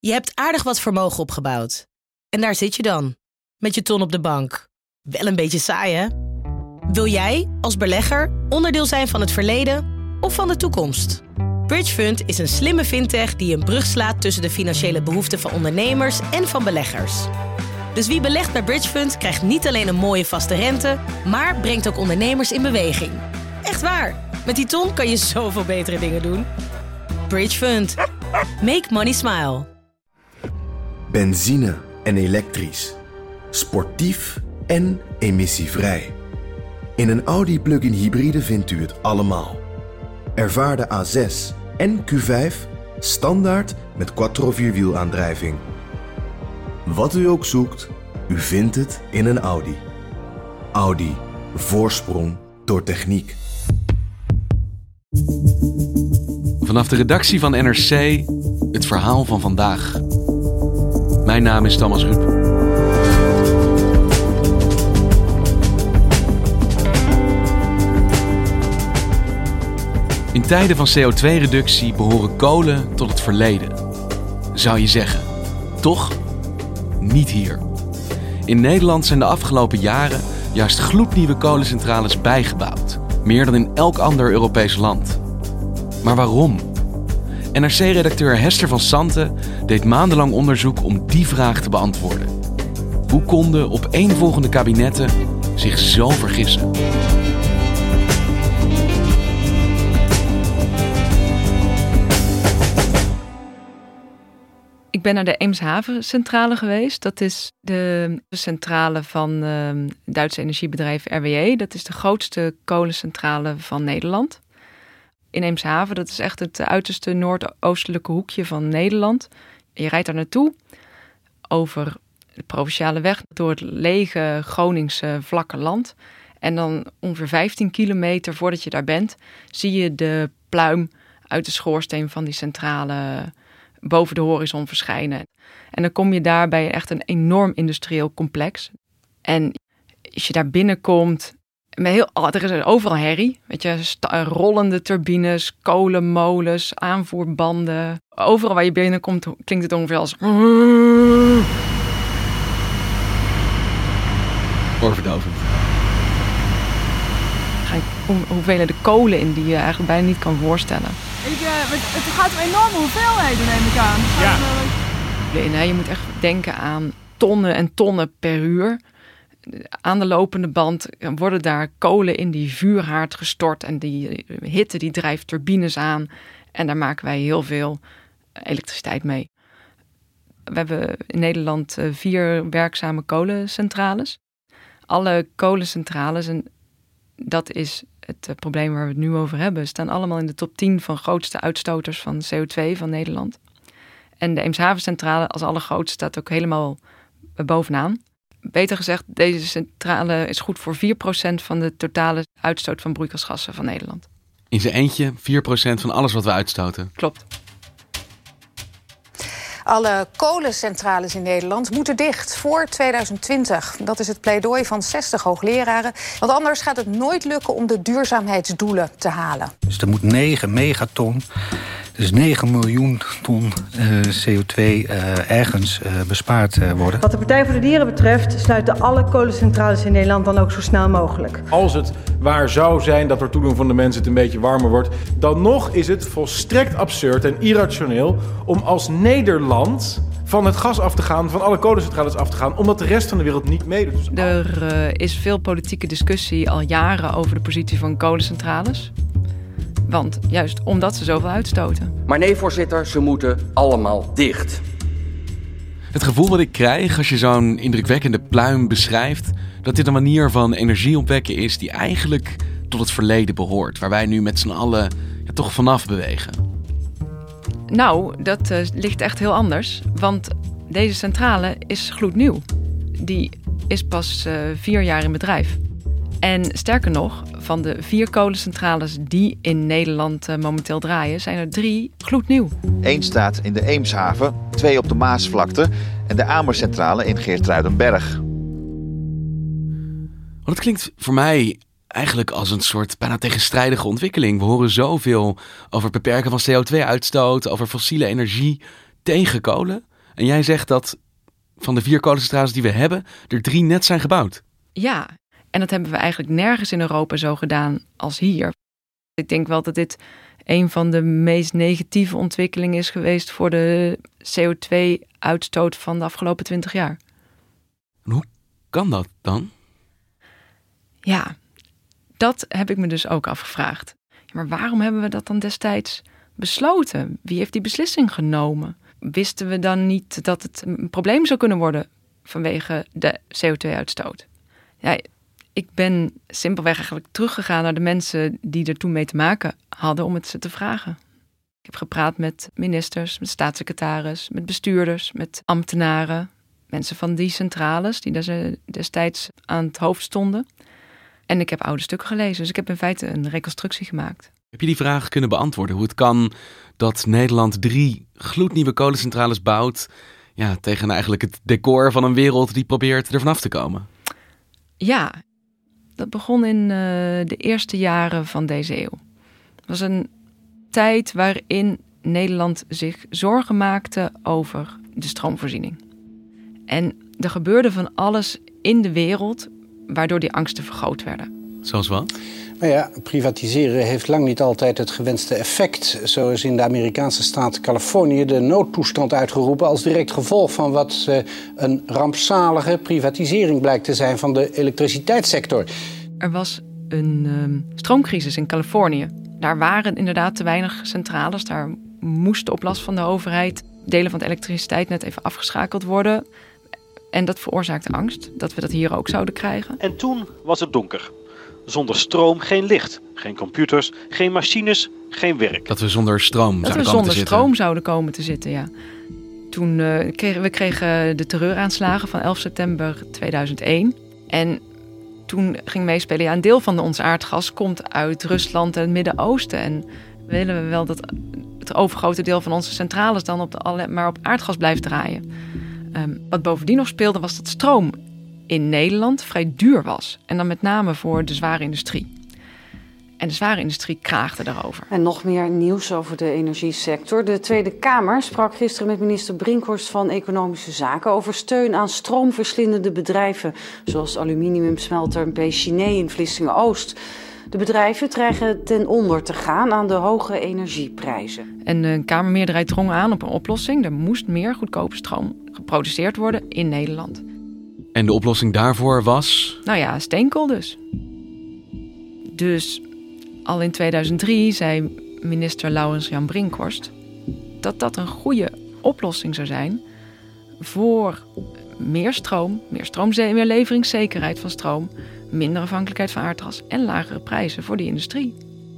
Je hebt aardig wat vermogen opgebouwd. En daar zit je dan, met je ton op de bank. Wel een beetje saai, hè? Wil jij, als belegger, onderdeel zijn van het verleden of van de toekomst? Bridgefund is een slimme fintech die een brug slaat tussen de financiële behoeften van ondernemers en van beleggers. Dus wie belegt bij Bridgefund krijgt niet alleen een mooie vaste rente, maar brengt ook ondernemers in beweging. Echt waar, met die ton kan je zoveel betere dingen doen. Bridgefund. Make money smile. Benzine en elektrisch. Sportief en emissievrij. In een Audi plug-in hybride vindt u het allemaal. Ervaar de A6 en Q5 standaard met quattro-vierwielaandrijving. Wat u ook zoekt, u vindt het in een Audi. Audi. Voorsprong door techniek. Vanaf de redactie van NRC, het verhaal van vandaag. Mijn naam is Thomas Rup. In tijden van CO2-reductie behoren kolen tot het verleden. Zou je zeggen. Toch? Niet hier. In Nederland zijn de afgelopen jaren juist gloednieuwe kolencentrales bijgebouwd. Meer dan in elk ander Europees land. Maar waarom? NRC-redacteur Hester van Santen deed maandenlang onderzoek om die vraag te beantwoorden. Hoe konden opeenvolgende kabinetten zich zo vergissen? Ik ben naar de Eemshavencentrale geweest. Dat is de centrale van het Duitse energiebedrijf RWE. Dat is de grootste kolencentrale van Nederland. In Eemshaven, dat is echt het uiterste noordoostelijke hoekje van Nederland. Je rijdt daar naartoe over de provinciale weg door het lege Groningse vlakke land. En dan ongeveer 15 kilometer voordat je daar bent, zie je de pluim uit de schoorsteen van die centrale boven de horizon verschijnen. En dan kom je daar bij echt een enorm industrieel complex. En als je daar binnenkomt, er is overal herrie. Weet je, rollende turbines, kolenmolens, aanvoerbanden. Overal waar je binnenkomt klinkt het ongeveer als Oorverdovend. hoeveelheden kolen in die je eigenlijk bijna niet kan voorstellen. Het gaat om enorme hoeveelheden, neem ik aan. Ja. Je moet echt denken aan tonnen en tonnen per uur. Aan de lopende band worden daar kolen in die vuurhaard gestort. En die hitte die drijft turbines aan. En daar maken wij heel veel elektriciteit mee. We hebben in Nederland 4 werkzame kolencentrales. Alle kolencentrales, en dat is het probleem waar we het nu over hebben, staan allemaal in de top 10 van grootste uitstoters van CO2 van Nederland. En de Eemshavencentrale als allergrootste staat ook helemaal bovenaan. Beter gezegd, deze centrale is goed voor 4% van de totale uitstoot van broeikasgassen van Nederland. In zijn eentje 4% van alles wat we uitstoten. Klopt. Alle kolencentrales in Nederland moeten dicht voor 2020. Dat is het pleidooi van 60 hoogleraren. Want anders gaat het nooit lukken om de duurzaamheidsdoelen te halen. Dus er moet 9 megaton, dus 9 miljoen ton CO2 ergens bespaard worden. Wat de Partij voor de Dieren betreft sluiten alle kolencentrales in Nederland dan ook zo snel mogelijk. Als het waar zou zijn dat door toedoen van de mensen het een beetje warmer wordt, dan nog is het volstrekt absurd en irrationeel om als Nederland van het gas af te gaan, van alle kolencentrales af te gaan, omdat de rest van de wereld niet meedoet. Er is veel politieke discussie al jaren over de positie van kolencentrales. Want juist omdat ze zoveel uitstoten. Maar nee, voorzitter, ze moeten allemaal dicht. Het gevoel wat ik krijg als je zo'n indrukwekkende pluim beschrijft, dat dit een manier van energie opwekken is die eigenlijk tot het verleden behoort. Waar wij nu met z'n allen toch vanaf bewegen. Nou, dat ligt echt heel anders. Want deze centrale is gloednieuw. Die is pas 4 jaar in bedrijf. En sterker nog, van de 4 kolencentrales die in Nederland momenteel draaien, zijn er 3 gloednieuw. 1 staat in de Eemshaven, 2 op de Maasvlakte en de Amercentrale in Geertruidenberg. Want het klinkt voor mij eigenlijk als een soort bijna tegenstrijdige ontwikkeling. We horen zoveel over het beperken van CO2-uitstoot, over fossiele energie tegen kolen. En jij zegt dat van de 4 kolencentrales die we hebben, er 3 net zijn gebouwd. Ja, en dat hebben we eigenlijk nergens in Europa zo gedaan als hier. Ik denk wel dat dit een van de meest negatieve ontwikkelingen is geweest voor de CO2-uitstoot van de afgelopen 20 jaar. En hoe kan dat dan? Ja, dat heb ik me dus ook afgevraagd. Maar waarom hebben we dat dan destijds besloten? Wie heeft die beslissing genomen? Wisten we dan niet dat het een probleem zou kunnen worden vanwege de CO2-uitstoot? Ja, ik ben simpelweg eigenlijk teruggegaan naar de mensen die er toen mee te maken hadden om het ze te vragen. Ik heb gepraat met ministers, met staatssecretaris, met bestuurders, met ambtenaren, mensen van die centrales die daar destijds aan het hoofd stonden. En ik heb oude stukken gelezen, dus ik heb in feite een reconstructie gemaakt. Heb je die vraag kunnen beantwoorden? Hoe het kan dat Nederland 3 gloednieuwe kolencentrales bouwt, tegen eigenlijk het decor van een wereld die probeert er vanaf te komen? Ja, dat begon in de eerste jaren van deze eeuw. Het was een tijd waarin Nederland zich zorgen maakte over de stroomvoorziening. En er gebeurde van alles in de wereld waardoor die angsten vergroot werden. Zoals wat? Nou ja, privatiseren heeft lang niet altijd het gewenste effect. Zo is in de Amerikaanse staat Californië de noodtoestand uitgeroepen als direct gevolg van wat een rampzalige privatisering blijkt te zijn van de elektriciteitssector. Er was een stroomcrisis in Californië. Daar waren inderdaad te weinig centrales. Daar moesten op last van de overheid delen van het elektriciteitsnet even afgeschakeld worden. En dat veroorzaakte angst dat we dat hier ook zouden krijgen. En toen was het donker. Zonder stroom geen licht, geen computers, geen machines, geen werk. Dat we zonder stroom zouden komen te zitten, ja. Toen kregen de terreuraanslagen van 11 september 2001. En toen ging meespelen, een deel van ons aardgas komt uit Rusland en het Midden-Oosten. En willen we wel dat het overgrote deel van onze centrales dan maar op aardgas blijft draaien. Wat bovendien nog speelde was dat stroom in Nederland vrij duur was. En dan met name voor de zware industrie. En de zware industrie kraagde daarover. En nog meer nieuws over de energiesector. De Tweede Kamer sprak gisteren met minister Brinkhorst van Economische Zaken over steun aan stroomverslindende bedrijven, zoals aluminiumsmelter P. Chiné in Vlissingen-Oost. De bedrijven dreigen ten onder te gaan aan de hoge energieprijzen. En de Kamermeerderheid drong aan op een oplossing. Er moest meer goedkope stroom geproduceerd worden in Nederland. En de oplossing daarvoor was? Steenkool dus. Dus al in 2003 zei minister Laurens Jan Brinkhorst dat dat een goede oplossing zou zijn voor meer stroom, meer leveringszekerheid van stroom, minder afhankelijkheid van aardgas en lagere prijzen voor die industrie.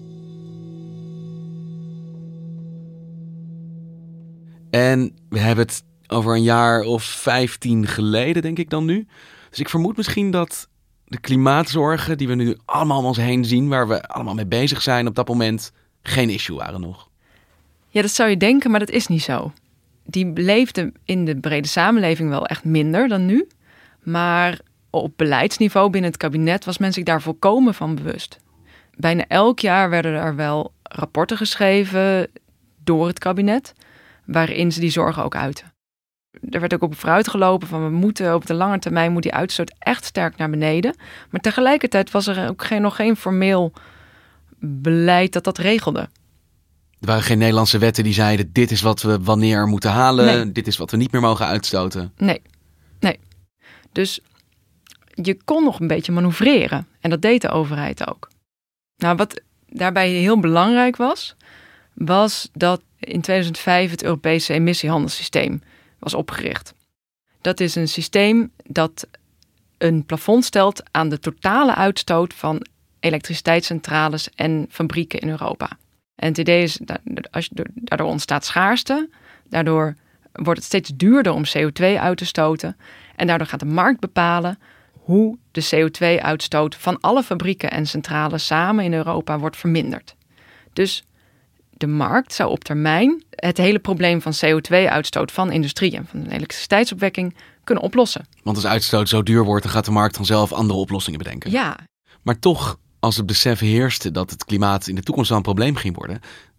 En we hebben het over een jaar of 15 geleden, denk ik dan nu. Dus ik vermoed misschien dat de klimaatzorgen die we nu allemaal om ons heen zien, waar we allemaal mee bezig zijn op dat moment, geen issue waren nog. Ja, dat zou je denken, maar dat is niet zo. Die leefde in de brede samenleving wel echt minder dan nu. Maar op beleidsniveau binnen het kabinet was men zich daar volkomen van bewust. Bijna elk jaar werden er wel rapporten geschreven door het kabinet, waarin ze die zorgen ook uiten. Er werd ook op vooruit gelopen van we moeten op de lange termijn moet die uitstoot echt sterk naar beneden. Maar tegelijkertijd was er ook nog geen formeel beleid dat regelde. Er waren geen Nederlandse wetten die zeiden dit is wat we wanneer moeten halen. Nee. Dit is wat we niet meer mogen uitstoten. Nee. Dus je kon nog een beetje manoeuvreren. En dat deed de overheid ook. Nou, wat daarbij heel belangrijk was dat in 2005 het Europese emissiehandelssysteem was opgericht. Dat is een systeem dat een plafond stelt aan de totale uitstoot van elektriciteitscentrales en fabrieken in Europa. En het idee is, daardoor ontstaat schaarste, daardoor wordt het steeds duurder om CO2 uit te stoten en daardoor gaat de markt bepalen hoe de CO2-uitstoot van alle fabrieken en centrales samen in Europa wordt verminderd. Dus de markt zou op termijn het hele probleem van CO2-uitstoot van industrie en van elektriciteitsopwekking kunnen oplossen. Want als uitstoot zo duur wordt, dan gaat de markt vanzelf andere oplossingen bedenken. Ja. Maar toch, als het besef heerste dat het klimaat in de toekomst wel een probleem ging worden,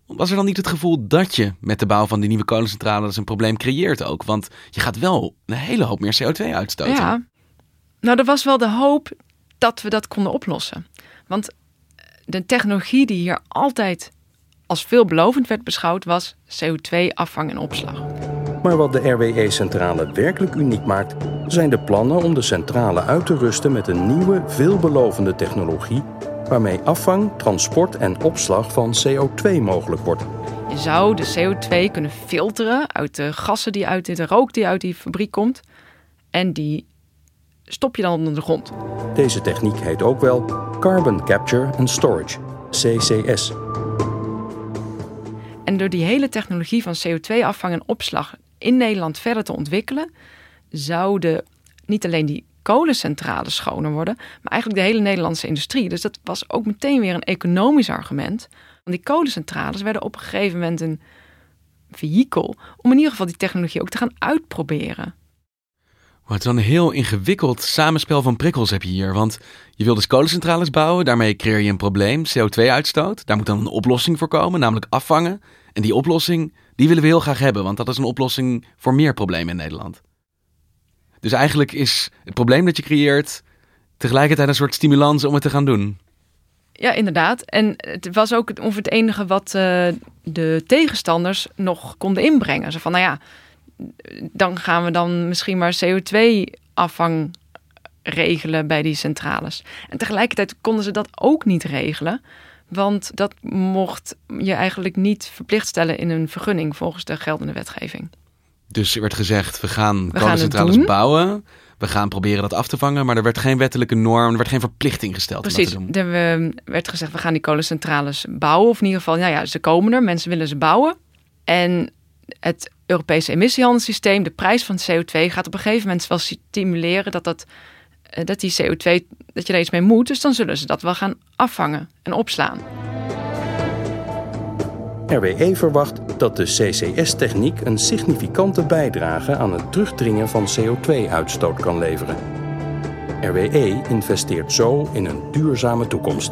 Was er dan niet het gevoel dat je met de bouw van die nieuwe kolencentrales een probleem creëert ook? Want je gaat wel een hele hoop meer CO2 uitstoten. Ja, nou er was wel de hoop dat we dat konden oplossen. Want de technologie die hier altijd als veelbelovend werd beschouwd was CO2-afvang en opslag. Maar wat de RWE-centrale werkelijk uniek maakt, zijn de plannen om de centrale uit te rusten met een nieuwe, veelbelovende technologie, waarmee afvang, transport en opslag van CO2 mogelijk wordt. Je zou de CO2 kunnen filteren uit de gassen die uit de rook die uit die fabriek komt. En die stop je dan onder de grond. Deze techniek heet ook wel Carbon Capture and Storage, CCS. En door die hele technologie van CO2-afvang en opslag in Nederland verder te ontwikkelen, zouden niet alleen die kolencentrales schoner worden, maar eigenlijk de hele Nederlandse industrie. Dus dat was ook meteen weer een economisch argument. Want die kolencentrales werden op een gegeven moment een vehikel om in ieder geval die technologie ook te gaan uitproberen. Het is wel een heel ingewikkeld samenspel van prikkels heb je hier. Want je wil dus kolencentrales bouwen, daarmee creëer je een probleem, CO2-uitstoot. Daar moet dan een oplossing voor komen, namelijk afvangen. En die oplossing, die willen we heel graag hebben, want dat is een oplossing voor meer problemen in Nederland. Dus eigenlijk is het probleem dat je creëert tegelijkertijd een soort stimulans om het te gaan doen. Ja, inderdaad. En het was ook ongeveer het enige wat de tegenstanders nog konden inbrengen. Zo van, nou ja, dan gaan we dan misschien maar CO2-afvang regelen bij die centrales. En tegelijkertijd konden ze dat ook niet regelen. Want dat mocht je eigenlijk niet verplicht stellen in een vergunning volgens de geldende wetgeving. Dus er werd gezegd, we gaan kolencentrales bouwen. We gaan proberen dat af te vangen. Maar er werd geen wettelijke norm, er werd geen verplichting gesteld. Precies, om dat te doen. Er werd gezegd, we gaan die kolencentrales bouwen. Of in ieder geval, ja, ze komen er. Mensen willen ze bouwen. En het Europese emissiehandelssysteem, de prijs van CO2, gaat op een gegeven moment wel stimuleren dat die CO2, dat je er iets mee moet. Dus dan zullen ze dat wel gaan afvangen en opslaan. RWE verwacht dat de CCS-techniek een significante bijdrage aan het terugdringen van CO2-uitstoot kan leveren. RWE investeert zo in een duurzame toekomst.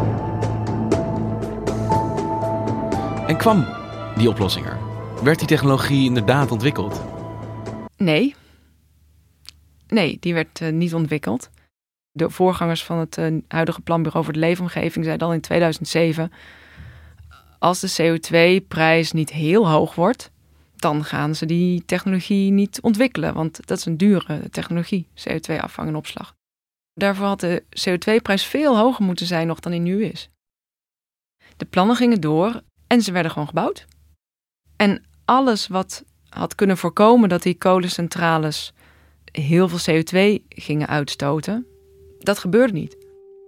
En kwam die oplossing er? Werd die technologie inderdaad ontwikkeld? Nee, die werd niet ontwikkeld. De voorgangers van het huidige Planbureau voor de Leefomgeving zeiden al in 2007... als de CO2-prijs niet heel hoog wordt, dan gaan ze die technologie niet ontwikkelen. Want dat is een dure technologie, CO2-afvang en opslag. Daarvoor had de CO2-prijs veel hoger moeten zijn nog dan die nu is. De plannen gingen door en ze werden gewoon gebouwd. En alles wat had kunnen voorkomen dat die kolencentrales heel veel CO2 gingen uitstoten, dat gebeurde niet.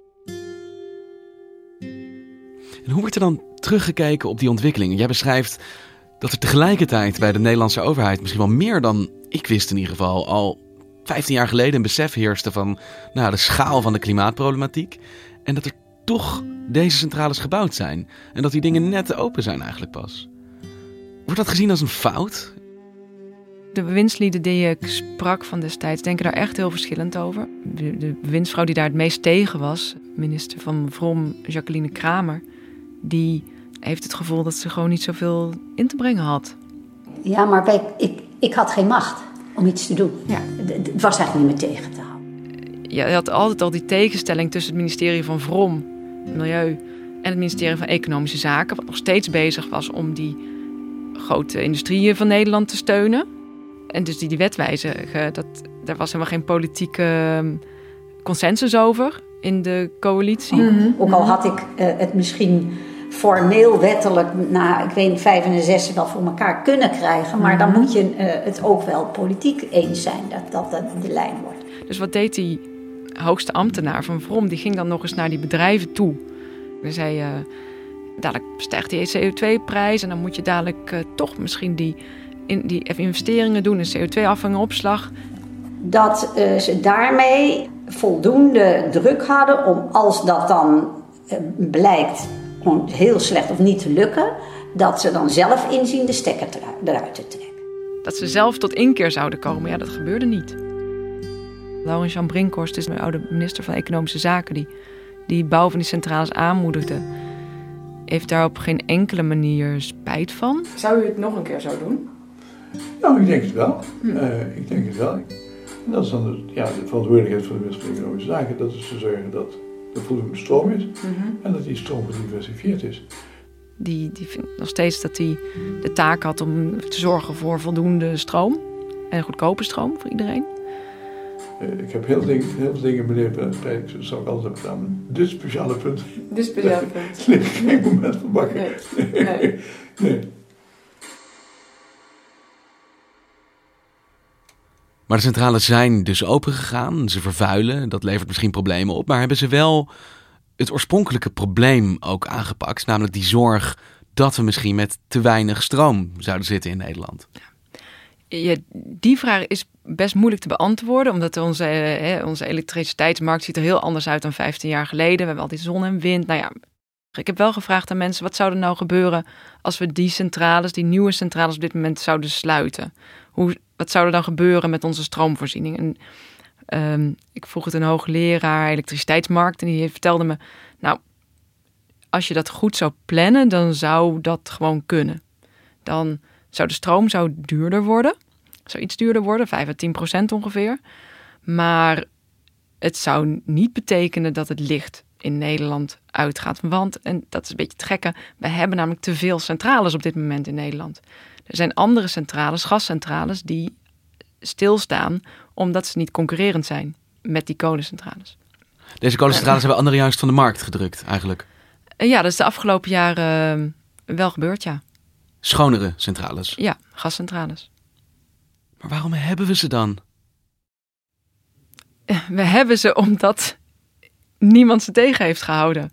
En hoe wordt er dan teruggekeken op die ontwikkelingen? Jij beschrijft dat er tegelijkertijd bij de Nederlandse overheid misschien wel meer dan ik wist in ieder geval al 15 jaar geleden een besef heerste van de schaal van de klimaatproblematiek. En dat er toch deze centrales gebouwd zijn. En dat die dingen net open zijn eigenlijk pas. Wordt dat gezien als een fout? De bewindslieden die ik sprak van destijds denken daar echt heel verschillend over. De bewindsvrouw die daar het meest tegen was, minister van VROM, Jacqueline Kramer, die heeft het gevoel dat ze gewoon niet zoveel in te brengen had. Ja, maar ik had geen macht om iets te doen. Ja. Het was eigenlijk niet meer tegen te houden. Je had altijd al die tegenstelling tussen het ministerie van VROM, Milieu, en het ministerie van Economische Zaken, wat nog steeds bezig was om die grote industrieën van Nederland te steunen. En dus die wet wijzigen, daar was helemaal geen politieke consensus over in de coalitie. Mm-hmm. Ook al had ik het misschien formeel wettelijk na, ik weet 5 en 6 wel voor elkaar kunnen krijgen. Maar dan moet je het ook wel politiek eens zijn dat de lijn wordt. Dus wat deed die hoogste ambtenaar van VROM? Die ging dan nog eens naar die bedrijven toe. Hij zei, dadelijk stijgt die CO2-prijs en dan moet je dadelijk toch misschien die investeringen doen in CO2-afvang en opslag. Dat ze daarmee voldoende druk hadden om, als dat dan blijkt om heel slecht of niet te lukken, dat ze dan zelf inzien de stekker eruit te trekken. Dat ze zelf tot inkeer zouden komen, ja, dat gebeurde niet. Laurens-Jan Brinkhorst is mijn oude minister van Economische Zaken, die bouw van die centrales aanmoedigde. heeft daar op geen enkele manier spijt van. Zou u het nog een keer zo doen? Nou, ik denk het wel. Ik denk het wel. En dat is dan de verantwoordelijkheid van de minister van Economische Zaken. Dat is te zorgen dat er voldoende stroom is en dat die stroom gediversifieerd is. Die vindt nog steeds dat hij de taak had om te zorgen voor voldoende stroom. En goedkope stroom voor iedereen. Ik heb heel veel dingen beleefd bij het project. Dat zou ik altijd hebben gedaan. Dit speciale punt. Dit speciale punt. Nee, geen moment van bakken. Nee. Maar de centrales zijn dus opengegaan. Ze vervuilen. Dat levert misschien problemen op. Maar hebben ze wel het oorspronkelijke probleem ook aangepakt? Namelijk die zorg dat we misschien met te weinig stroom zouden zitten in Nederland. Ja, die vraag is best moeilijk te beantwoorden. Omdat onze elektriciteitsmarkt ziet er heel anders uit dan 15 jaar geleden. We hebben altijd zon en wind. Nou ja, ik heb wel gevraagd aan mensen, wat zou er nou gebeuren als we die nieuwe centrales op dit moment zouden sluiten? Wat zou er dan gebeuren met onze stroomvoorziening? En ik vroeg het een hoogleraar elektriciteitsmarkt en die vertelde me, nou, als je dat goed zou plannen, dan zou dat gewoon kunnen. Dan zou de stroom duurder worden. Zou iets duurder worden, 5-10% ongeveer. Maar het zou niet betekenen dat het licht in Nederland uitgaat. Want, en dat is een beetje het gekke, we hebben namelijk te veel centrales op dit moment in Nederland. Er zijn andere centrales, gascentrales, die stilstaan omdat ze niet concurrerend zijn met die kolencentrales. Deze kolencentrales hebben anderen juist van de markt gedrukt eigenlijk. Ja, dat is de afgelopen jaren wel gebeurd, ja. Schonere centrales? Ja, gascentrales. Maar waarom hebben we ze dan? We hebben ze omdat niemand ze tegen heeft gehouden.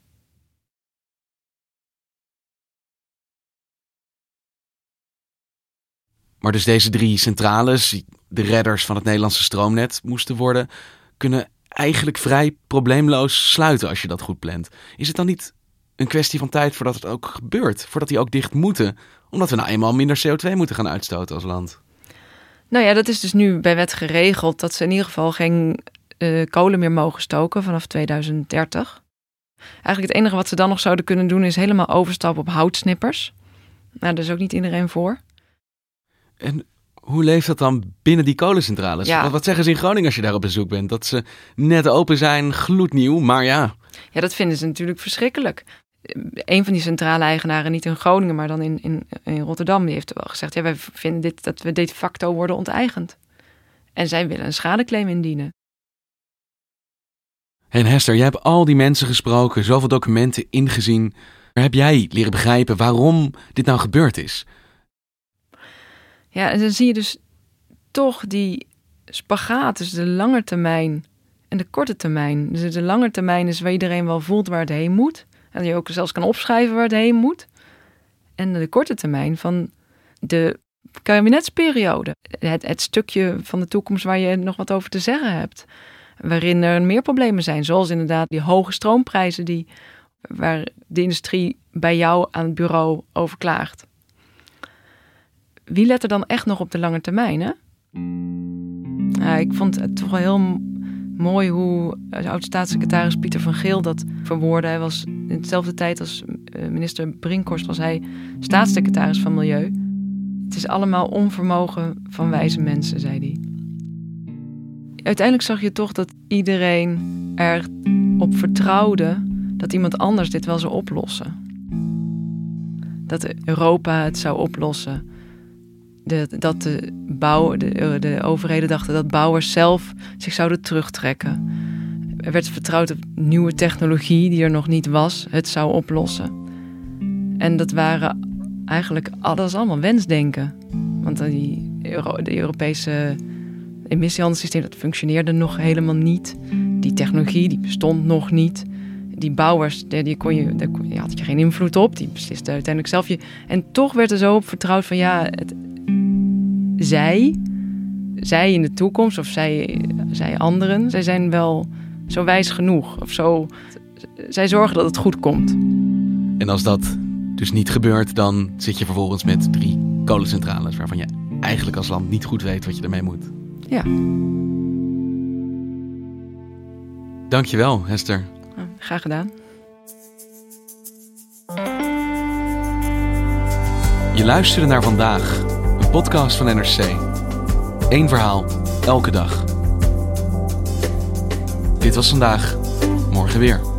Maar dus deze 3 centrales, de redders van het Nederlandse stroomnet moesten worden, kunnen eigenlijk vrij probleemloos sluiten als je dat goed plant. Is het dan niet een kwestie van tijd voordat het ook gebeurt? Voordat die ook dicht moeten? Omdat we nou eenmaal minder CO2 moeten gaan uitstoten als land. Nou ja, dat is dus nu bij wet geregeld dat ze in ieder geval geen kolen meer mogen stoken vanaf 2030. Eigenlijk het enige wat ze dan nog zouden kunnen doen is helemaal overstappen op houtsnippers. Nou, daar is ook niet iedereen voor. En hoe leeft dat dan binnen die kolencentrales? Ja. Wat zeggen ze in Groningen als je daar op bezoek bent? Dat ze net open zijn, gloednieuw, maar ja. Ja, dat vinden ze natuurlijk verschrikkelijk. Een van die centrale eigenaren, niet in Groningen, maar dan in Rotterdam, die heeft wel gezegd, ja, wij vinden dat we de facto worden onteigend. En zij willen een schadeclaim indienen. En Hester, jij hebt al die mensen gesproken, zoveel documenten ingezien. Maar heb jij leren begrijpen waarom dit nou gebeurd is? Ja, en dan zie je dus toch die spagaat tussen de lange termijn en de korte termijn. Dus de lange termijn is waar iedereen wel voelt waar het heen moet. En je ook zelfs kan opschrijven waar het heen moet. En de korte termijn van de kabinetsperiode. Het stukje van de toekomst waar je nog wat over te zeggen hebt. Waarin er meer problemen zijn. Zoals inderdaad die hoge stroomprijzen waar de industrie bij jou aan het bureau over klaagt. Wie let er dan echt nog op de lange termijn, hè? Ja, ik vond het toch wel heel mooi hoe oud-staatssecretaris Pieter van Geel dat verwoordde. Hij was in dezelfde tijd als minister Brinkhorst was hij staatssecretaris van Milieu. Het is allemaal onvermogen van wijze mensen, zei hij. Uiteindelijk zag je toch dat iedereen erop vertrouwde dat iemand anders dit wel zou oplossen. Dat Europa het zou oplossen. Dat de overheden dachten dat bouwers zelf zich zouden terugtrekken. Er werd vertrouwd op nieuwe technologie die er nog niet was. Het zou oplossen. En dat waren eigenlijk allemaal wensdenken. Want de Europese emissiehandelssysteem, dat functioneerde nog helemaal niet. Die technologie, die bestond nog niet. Die bouwers, daar had je geen invloed op. Die beslisten uiteindelijk zelf. En toch werd er zo op vertrouwd van ja, zij in de toekomst of zij anderen, zij zijn wel zo wijs genoeg. Of zo, zij zorgen dat het goed komt. En als dat dus niet gebeurt, dan zit je vervolgens met 3 kolencentrales waarvan je eigenlijk als land niet goed weet wat je ermee moet. Ja. Dankjewel, Hester. Graag gedaan. Je luisterde naar Vandaag, een podcast van NRC. Eén verhaal, elke dag. Dit was Vandaag, morgen weer.